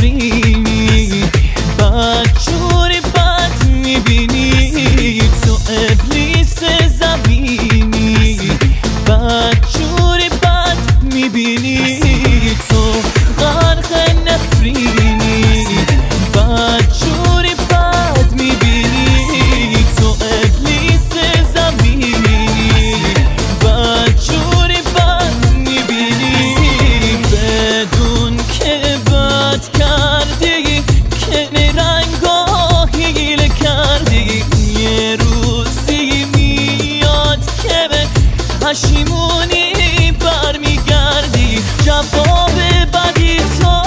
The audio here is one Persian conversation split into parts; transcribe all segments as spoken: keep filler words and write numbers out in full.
نفرینی، بدجوری بد میبینی، تو ابلیس زمینی، بدجوری بد میبینی، تو غرق نفرینی، بدجوری بد میبینی، تو ابلیس زمینی، بدجوری بد میبینی، بدون که بد کردی که رنگا هیله کردی، یه روزی میاد که به پشیمونی برمیگردی. جواب بدی تو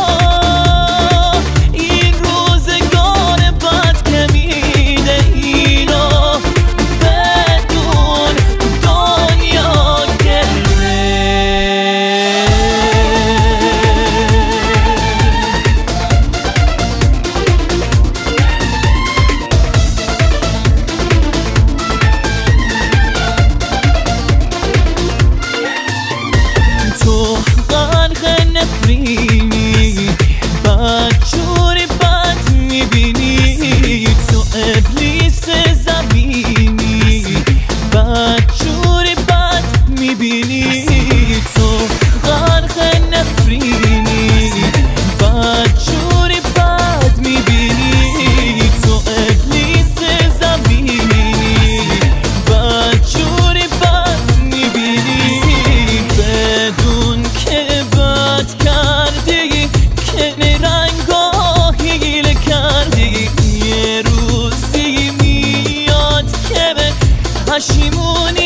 این روزگار بد که میده، اینو بدون دنیا گره. تو غرق نفرینی، بدجوری بد میبینی، تو ابلیس زمینی، بدجوری بد میبینی، تو غرق نفرینی، بدجوری بد میبینی، تو ابلیس زمینی، بدجوری بد میبینی، بدون که بد کردی که رنگا هیله کردی، یه روزی میاد که به پشیمونی